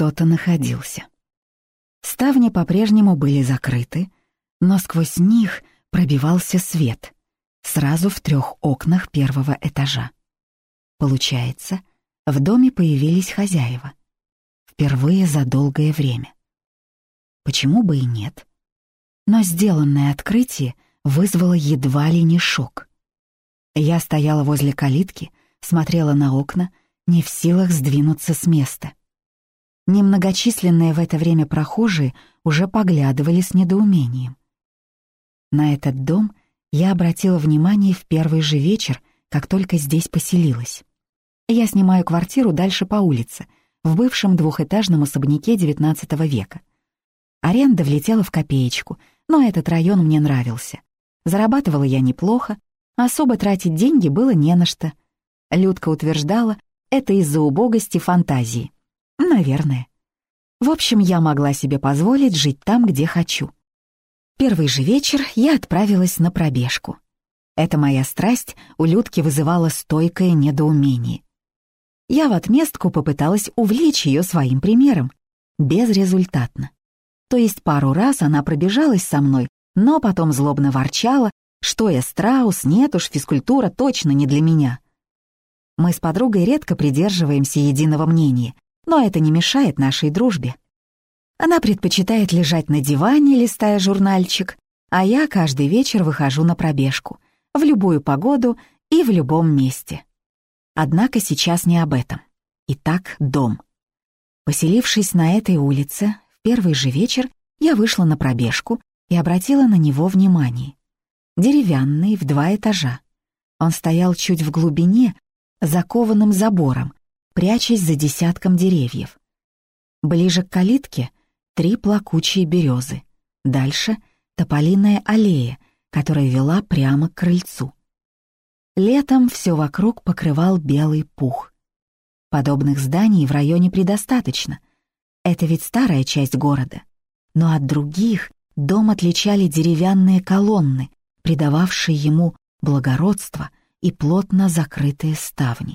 кто-то находился. Ставни по-прежнему были закрыты, но сквозь них пробивался свет, сразу в 3 окнах первого этажа. Получается, в доме появились хозяева. Впервые за долгое время. Почему бы и нет? Но сделанное открытие вызвало едва ли не шок. Я стояла возле калитки, смотрела на окна, не в силах сдвинуться с места. Немногочисленные в это время прохожие уже поглядывали с недоумением. На этот дом я обратила внимание в первый же вечер, как только здесь поселилась. Я снимаю квартиру дальше по улице, в бывшем 2-этажном особняке XIX века. Аренда влетела в копеечку, но этот район мне нравился. Зарабатывала я неплохо, особо тратить деньги было не на что. Людка утверждала, это из-за убогости фантазии. Наверное. В общем, я могла себе позволить жить там, где хочу. Первый же вечер я отправилась на пробежку. Эта моя страсть у Людки вызывала стойкое недоумение. Я в отместку попыталась увлечь ее своим примером. Безрезультатно. То есть пару раз она пробежалась со мной, но потом злобно ворчала, что я страус, нет уж, физкультура точно не для меня. Мы с подругой редко придерживаемся единого мнения, но это не мешает нашей дружбе. Она предпочитает лежать на диване, листая журнальчик, а я каждый вечер выхожу на пробежку, в любую погоду и в любом месте. Однако сейчас не об этом. Итак, дом. Поселившись на этой улице, в первый же вечер я вышла на пробежку и обратила на него внимание. Деревянный, в 2 этажа. Он стоял чуть в глубине, за кованым забором, прячась за десятком деревьев. Ближе к калитке 3 плакучие березы. Дальше тополиная аллея, которая вела прямо к крыльцу. Летом все вокруг покрывал белый пух. Подобных зданий в районе предостаточно. Это ведь старая часть города. Но от других дом отличали деревянные колонны, придававшие ему благородство и плотно закрытые ставни.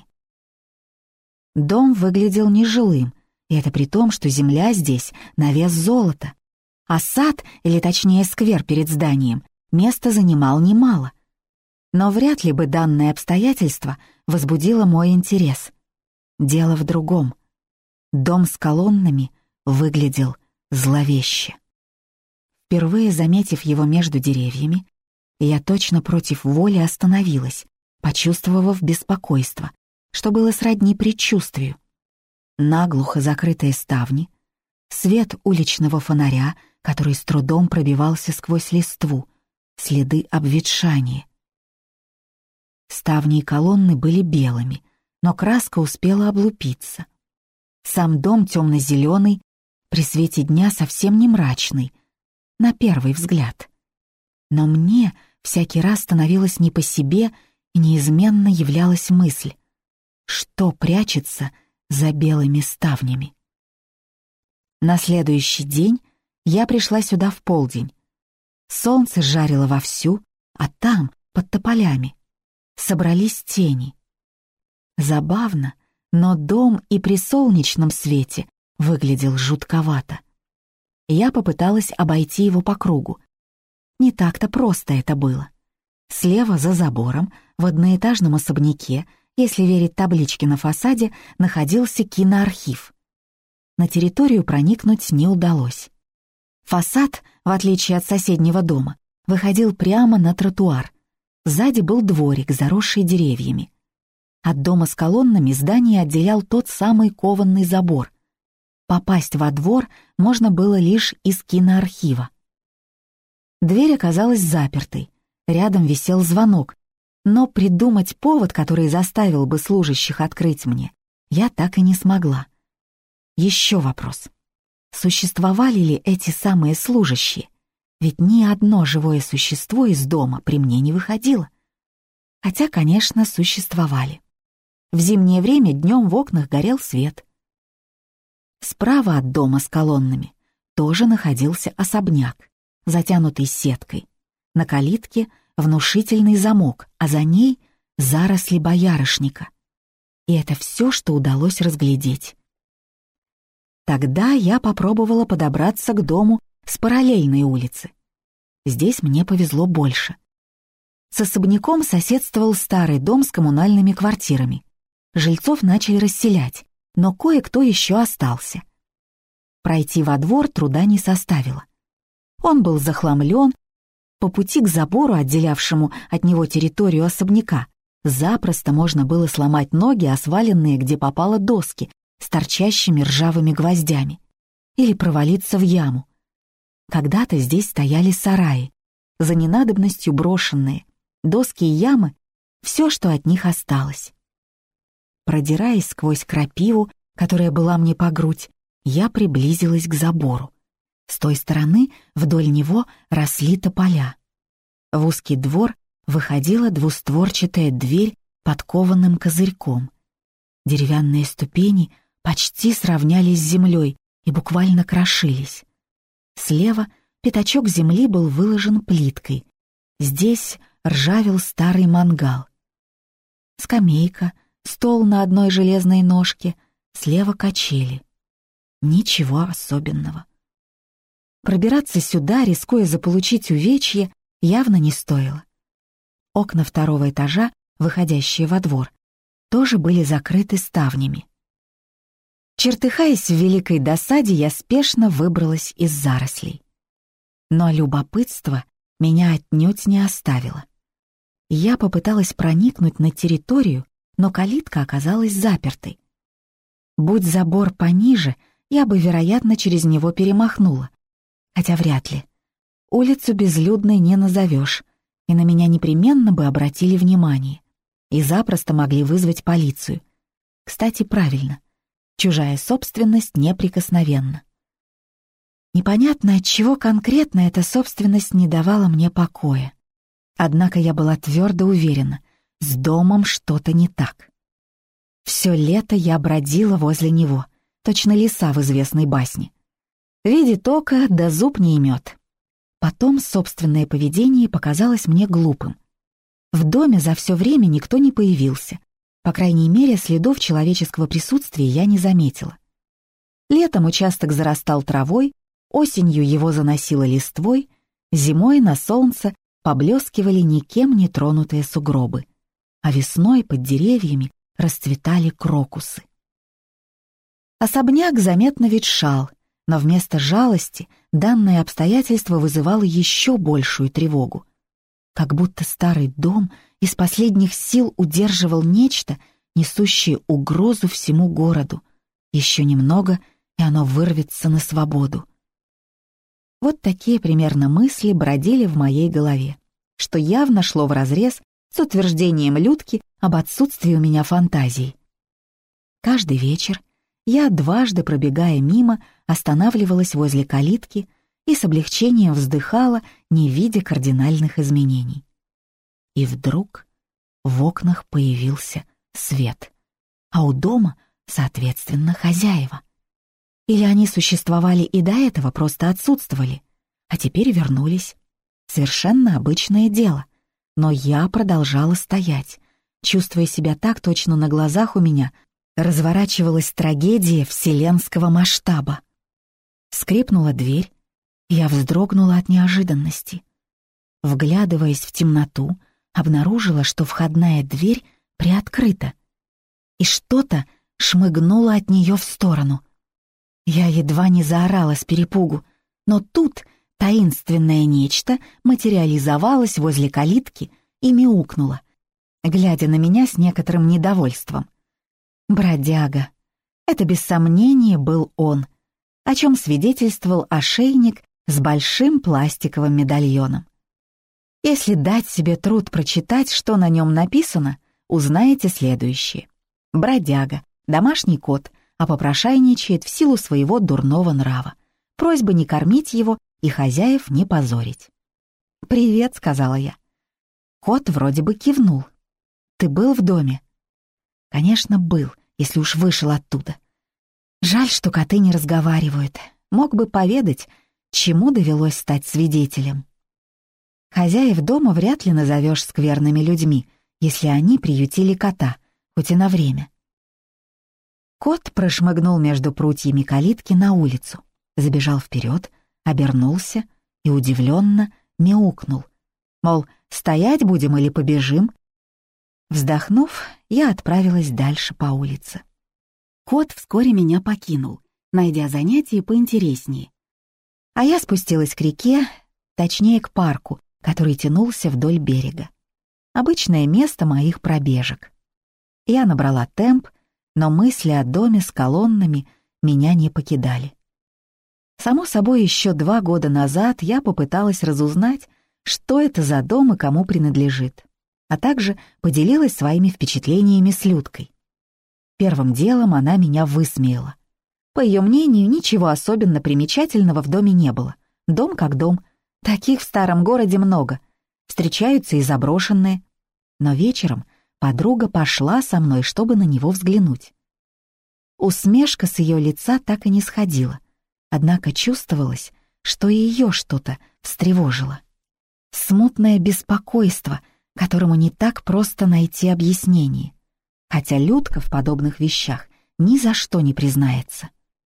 Дом выглядел нежилым, и это при том, что земля здесь на вес золота. А сад, или точнее сквер перед зданием, места занимал немало. Но вряд ли бы данное обстоятельство возбудило мой интерес. Дело в другом. Дом с колоннами выглядел зловеще. Впервые заметив его между деревьями, я точно против воли остановилась, почувствовав беспокойство, что было сродни предчувствию. Наглухо закрытые ставни, свет уличного фонаря, который с трудом пробивался сквозь листву, следы обветшания. Ставни и колонны были белыми, но краска успела облупиться. Сам дом темно-зеленый, при свете дня совсем не мрачный, на первый взгляд. Но мне всякий раз становилось не по себе, и неизменно являлась мысль, что прячется за белыми ставнями. На следующий день я пришла сюда в полдень. Солнце жарило вовсю, а там, под тополями, собрались тени. Забавно, но дом и при солнечном свете выглядел жутковато. Я попыталась обойти его по кругу. Не так-то просто это было. Слева за забором, в одноэтажном особняке, если верить табличке на фасаде, находился киноархив. На территорию проникнуть не удалось. Фасад, в отличие от соседнего дома, выходил прямо на тротуар. Сзади был дворик, заросший деревьями. От дома с колоннами здание отделял тот самый кованный забор. Попасть во двор можно было лишь из киноархива. Дверь оказалась запертой, рядом висел звонок, но придумать повод, который заставил бы служащих открыть мне, я так и не смогла. Еще вопрос. Существовали ли эти самые служащие? Ведь ни одно живое существо из дома при мне не выходило. Хотя, конечно, существовали. В зимнее время днем в окнах горел свет. Справа от дома с колоннами тоже находился особняк, затянутый сеткой. На калитке внушительный замок, а за ней заросли боярышника. И это все, что удалось разглядеть. Тогда я попробовала подобраться к дому с параллельной улицы. Здесь мне повезло больше. С особняком соседствовал старый дом с коммунальными квартирами. Жильцов начали расселять, но кое-кто еще остался. Пройти во двор труда не составило. Он был захламлен, по пути к забору, отделявшему от него территорию особняка, запросто можно было сломать ноги о сваленные, где попало, доски с торчащими ржавыми гвоздями, или провалиться в яму. Когда-то здесь стояли сараи, за ненадобностью брошенные, доски и ямы — все, что от них осталось. Продираясь сквозь крапиву, которая была мне по грудь, я приблизилась к забору. С той стороны вдоль него росли тополя. В узкий двор выходила двустворчатая дверь под кованым козырьком. Деревянные ступени почти сравнялись с землей и буквально крошились. Слева пятачок земли был выложен плиткой. Здесь ржавел старый мангал. Скамейка, стол на одной железной ножке, слева качели. Ничего особенного. Пробираться сюда, рискуя заполучить увечье, явно не стоило. Окна второго этажа, выходящие во двор, тоже были закрыты ставнями. Чертыхаясь в великой досаде, я спешно выбралась из зарослей. Но любопытство меня отнюдь не оставило. Я попыталась проникнуть на территорию, но калитка оказалась запертой. Будь забор пониже, я бы, вероятно, через него перемахнула. Хотя вряд ли. Улицу безлюдной не назовешь, и на меня непременно бы обратили внимание. И запросто могли вызвать полицию. Кстати, правильно. Чужая собственность неприкосновенна. Непонятно, отчего конкретно эта собственность не давала мне покоя. Однако я была твердо уверена, с домом что-то не так. Все лето я бродила возле него, точно лиса в известной басне. Видит око, да зуб не имет. Потом собственное поведение показалось мне глупым. В доме за все время никто не появился. По крайней мере, следов человеческого присутствия я не заметила. Летом участок зарастал травой, осенью его заносило листвой, зимой на солнце поблескивали никем не тронутые сугробы, а весной под деревьями расцветали крокусы. Особняк заметно ветшал, но вместо жалости данное обстоятельство вызывало еще большую тревогу. Как будто старый дом из последних сил удерживал нечто, несущее угрозу всему городу. Еще немного, и оно вырвется на свободу. Вот такие примерно мысли бродили в моей голове, что явно шло вразрез с утверждением Людки об отсутствии у меня фантазий. Каждый вечер я, дважды пробегая мимо, останавливалась возле калитки и с облегчением вздыхала, не видя кардинальных изменений. И вдруг в окнах появился свет, а у дома, соответственно, хозяева. Или они существовали и до этого, просто отсутствовали, а теперь вернулись. Совершенно обычное дело. Но я продолжала стоять, чувствуя себя так, точно на глазах у меня разворачивалась трагедия вселенского масштаба. Скрипнула дверь, я вздрогнула от неожиданности. Вглядываясь в темноту, обнаружила, что входная дверь приоткрыта, и что-то шмыгнуло от нее в сторону. Я едва не заорала с перепугу, но тут таинственное нечто материализовалось возле калитки и мяукнуло, глядя на меня с некоторым недовольством. Бродяга. Это без сомнения был он, о чем свидетельствовал ошейник с большим пластиковым медальоном. Если дать себе труд прочитать, что на нем написано, узнаете следующее. Бродяга, домашний кот, а попрошайничает в силу своего дурного нрава. Просьба не кормить его и хозяев не позорить. «Привет», — сказала я. Кот вроде бы кивнул. «Ты был в доме?» Конечно, был, если уж вышел оттуда. Жаль, что коты не разговаривают. Мог бы поведать, чему довелось стать свидетелем. Хозяев дома вряд ли назовешь скверными людьми, если они приютили кота, хоть и на время. Кот прошмыгнул между прутьями калитки на улицу, забежал вперед, обернулся и удивленно мяукнул. Мол, стоять будем или побежим? Вздохнув, я отправилась дальше по улице. Кот вскоре меня покинул, найдя занятие поинтереснее. А я спустилась к реке, точнее к парку, который тянулся вдоль берега. Обычное место моих пробежек. Я набрала темп, но мысли о доме с колоннами меня не покидали. Само собой, еще 2 года назад я попыталась разузнать, что это за дом и кому принадлежит, а также поделилась своими впечатлениями с Людкой. Первым делом она меня высмеяла. По ее мнению, ничего особенно примечательного в доме не было. Дом как дом. Таких в старом городе много. Встречаются и заброшенные. Но вечером подруга пошла со мной, чтобы на него взглянуть. Усмешка с ее лица так и не сходила. Однако чувствовалось, что и ее что-то встревожило. Смутное беспокойство, которому не так просто найти объяснение. Хотя Людка в подобных вещах ни за что не признается.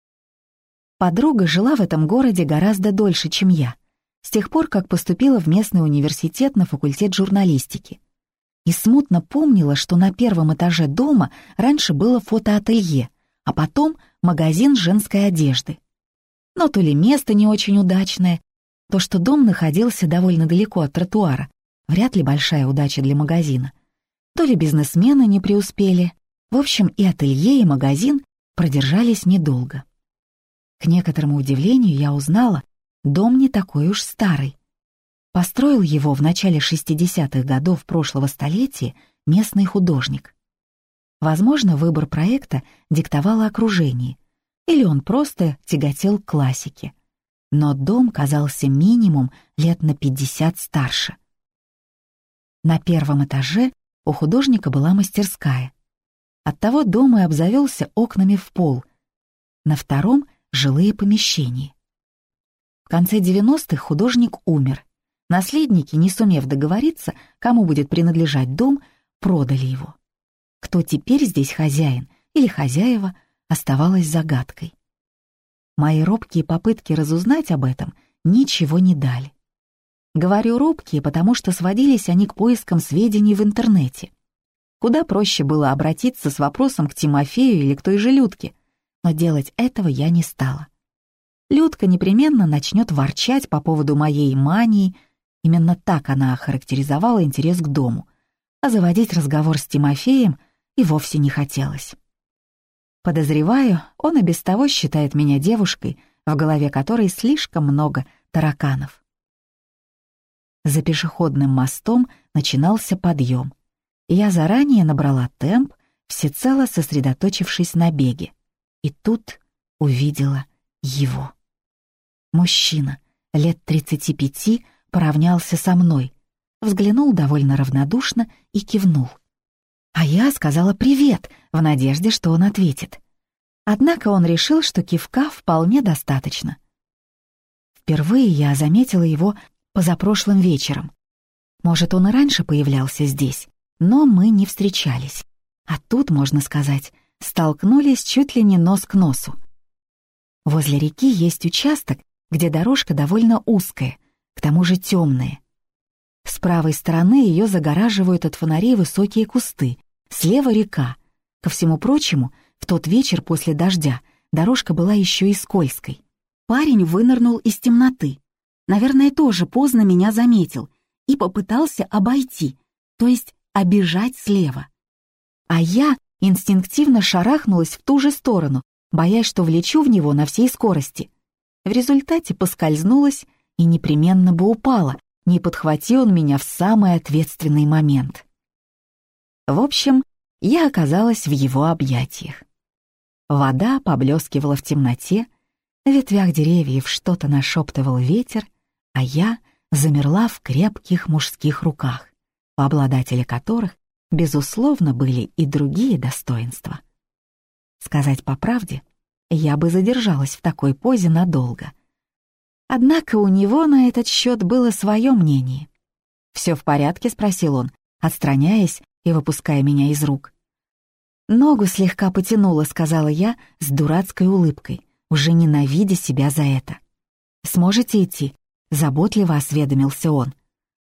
Подруга жила в этом городе гораздо дольше, чем я, с тех пор, как поступила в местный университет на факультет журналистики. И смутно помнила, что на 1-м этаже дома раньше было фотоателье, а потом магазин женской одежды. Но то ли место не очень удачное, то, что дом находился довольно далеко от тротуара, вряд ли большая удача для магазина, то ли бизнесмены не преуспели. В общем, и ателье, и магазин продержались недолго. К некоторому удивлению я узнала, дом не такой уж старый. Построил его в начале 60-х годов прошлого столетия местный художник. Возможно, выбор проекта диктовало окружение, или он просто тяготел к классике. Но дом казался минимум лет на 50 старше. На 1-м этаже у художника была мастерская. Оттого дом и обзавелся окнами в пол. На 2-м — жилые помещения. В конце 90-х художник умер. Наследники, не сумев договориться, кому будет принадлежать дом, продали его. Кто теперь здесь хозяин или хозяева, оставалось загадкой. Мои робкие попытки разузнать об этом ничего не дали. Говорю робкие, потому что сводились они к поискам сведений в интернете. Куда проще было обратиться с вопросом к Тимофею или к той же Людке, но делать этого я не стала. Людка непременно начнет ворчать по поводу моей мании, именно так она охарактеризовала интерес к дому, а заводить разговор с Тимофеем и вовсе не хотелось. Подозреваю, он и без того считает меня девушкой, в голове которой слишком много тараканов. За пешеходным мостом начинался подъем, и я заранее набрала темп, всецело сосредоточившись на беге. И тут увидела его. Мужчина, лет 35, поравнялся со мной, взглянул довольно равнодушно и кивнул. А я сказала «привет» в надежде, что он ответит. Однако он решил, что кивка вполне достаточно. Впервые я заметила его позапрошлым вечером. Может, он и раньше появлялся здесь, но мы не встречались. А тут, можно сказать, столкнулись чуть ли не нос к носу. Возле реки есть участок, где дорожка довольно узкая, к тому же темная. С правой стороны ее загораживают от фонарей высокие кусты, слева река. Ко всему прочему, в тот вечер после дождя дорожка была еще и скользкой. Парень вынырнул из темноты. Наверное, тоже поздно меня заметил и попытался обойти, то есть обежать слева. А я инстинктивно шарахнулась в ту же сторону, боясь, что влечу в него на всей скорости. В результате поскользнулась и непременно бы упала, не подхвати он меня в самый ответственный момент. В общем, я оказалась в его объятиях. Вода поблескивала в темноте, на ветвях деревьев что-то нашептывал ветер, а я замерла в крепких мужских руках, у обладателя которых, безусловно, были и другие достоинства. Сказать по правде, я бы задержалась в такой позе надолго. Однако у него на этот счет было свое мнение. «Все в порядке?» — спросил он, отстраняясь и выпуская меня из рук. «Ногу слегка потянула», — сказала я с дурацкой улыбкой, уже ненавидя себя за это. «Сможете идти?» — заботливо осведомился он.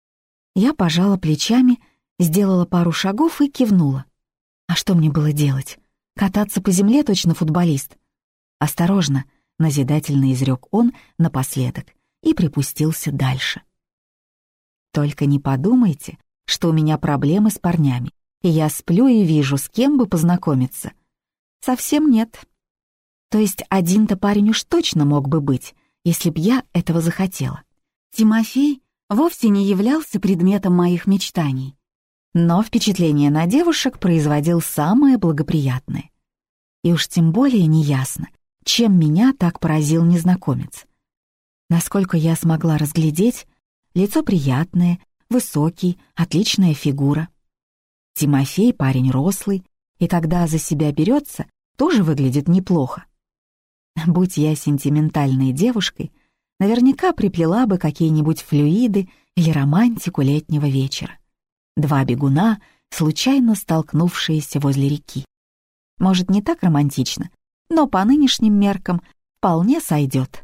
Я пожала плечами, сделала пару шагов и кивнула. А что мне было делать? Кататься по земле точно футболист? «Осторожно», — назидательно изрек он напоследок и припустился дальше. «Только не подумайте, что у меня проблемы с парнями, и я сплю и вижу, с кем бы познакомиться. Совсем нет. То есть один-то парень уж точно мог бы быть, если б я этого захотела. Тимофей вовсе не являлся предметом моих мечтаний, но впечатление на девушек производил самое благоприятное. И уж тем более неясно, чем меня так поразил незнакомец. Насколько я смогла разглядеть, лицо приятное, высокий, отличная фигура. Тимофей парень рослый, и когда за себя берется, тоже выглядит неплохо. Будь я сентиментальной девушкой, наверняка приплела бы какие-нибудь флюиды или романтику летнего вечера. Два бегуна, случайно столкнувшиеся возле реки. Может, не так романтично, но по нынешним меркам вполне сойдет.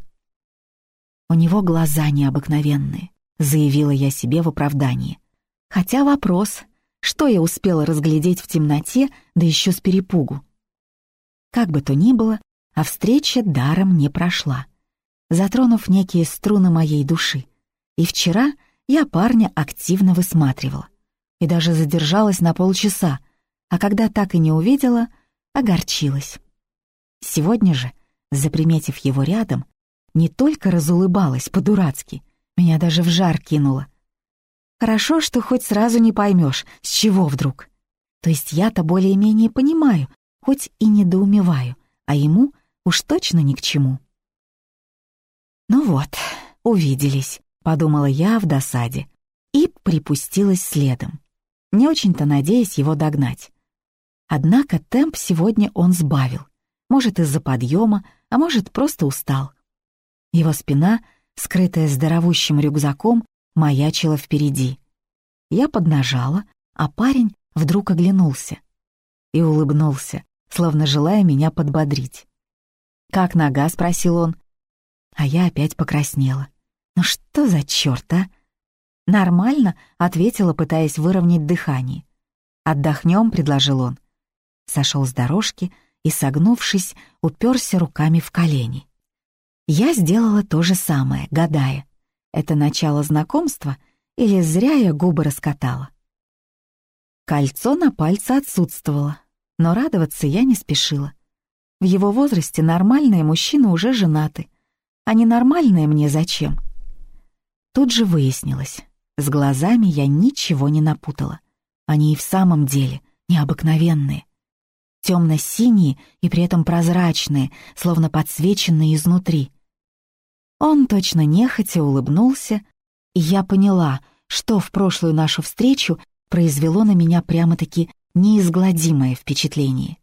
«У него глаза необыкновенные», — заявила я себе в оправдании. Хотя вопрос, что я успела разглядеть в темноте, да еще с перепугу. Как бы то ни было, а встреча даром не прошла, затронув некие струны моей души. И вчера я парня активно высматривала и даже задержалась на полчаса, а когда так и не увидела, огорчилась. Сегодня же, заприметив его рядом, не только разулыбалась по-дурацки, меня даже в жар кинуло. Хорошо, что хоть сразу не поймешь, с чего вдруг. То есть я-то более-менее понимаю, хоть и недоумеваю, а ему уж точно ни к чему. «Ну вот, увиделись», — подумала я в досаде и припустилась следом, не очень-то надеясь его догнать. Однако темп сегодня он сбавил, может, из-за подъема, а может, просто устал. Его спина, скрытая здоровущим рюкзаком, маячила впереди. Я поднажала, а парень вдруг оглянулся и улыбнулся, словно желая меня подбодрить. «Как нога?» — спросил он. А я опять покраснела. «Ну что за черт, а?» «Нормально», — ответила, пытаясь выровнять дыхание. «Отдохнем», — предложил он. Сошел с дорожки и, согнувшись, уперся руками в колени. Я сделала то же самое, гадая, это начало знакомства или зря я губы раскатала. Кольцо на пальце отсутствовало, но радоваться я не спешила. В его возрасте нормальные мужчины уже женаты, а ненормальные мне зачем? Тут же выяснилось, с глазами я ничего не напутала. Они и в самом деле необыкновенные. Темно-синие и при этом прозрачные, словно подсвеченные изнутри. Он точно нехотя улыбнулся, и я поняла, что в прошлую нашу встречу произвело на меня прямо-таки неизгладимое впечатление.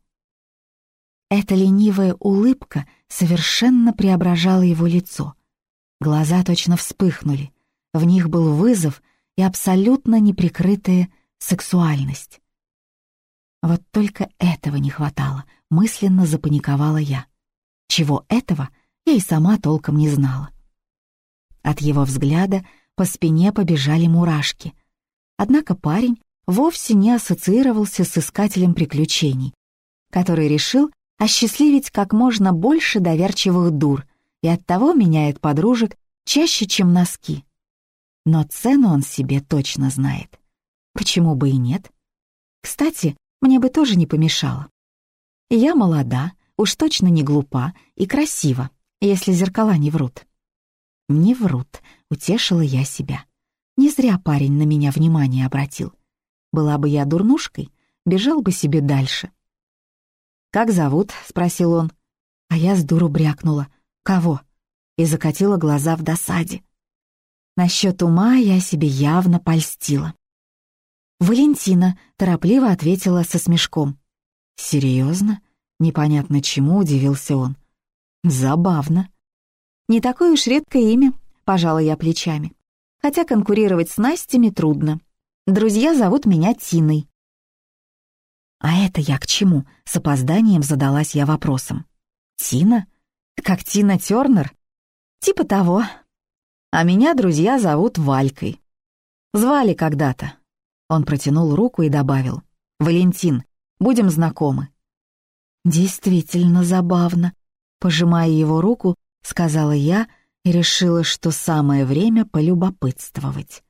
Эта ленивая улыбка совершенно преображала его лицо. Глаза точно вспыхнули, в них был вызов и абсолютно неприкрытая сексуальность. Вот только этого не хватало, мысленно запаниковала я. Чего этого, я и сама толком не знала. От его взгляда по спине побежали мурашки. Однако парень вовсе не ассоциировался с искателем приключений, который решил осчастливить как можно больше доверчивых дур и оттого меняет подружек чаще, чем носки. Но цену он себе точно знает. Почему бы и нет? Кстати, мне бы тоже не помешало. Я молода, уж точно не глупа и красива, если зеркала не врут. Не врут, утешила я себя. Не зря парень на меня внимание обратил. Была бы я дурнушкой, бежал бы себе дальше. «Как зовут?» — спросил он. А я с дуру брякнула. «Кого?» И закатила глаза в досаде. Насчет ума я себе явно польстила. «Валентина», — торопливо ответила со смешком. «Серьезно?» — непонятно чему удивился он. «Забавно». «Не такое уж редкое имя», — пожала я плечами. «Хотя конкурировать с Настями трудно. Друзья зовут меня Тиной». «А это я к чему?» — с опозданием задалась я вопросом. «Тина? Как Тина Тернер?» «Типа того. А меня друзья зовут Валькой. Звали когда-то». Он протянул руку и добавил: «Валентин, будем знакомы». «Действительно забавно», — пожимая его руку, сказала я и решила, что самое время полюбопытствовать.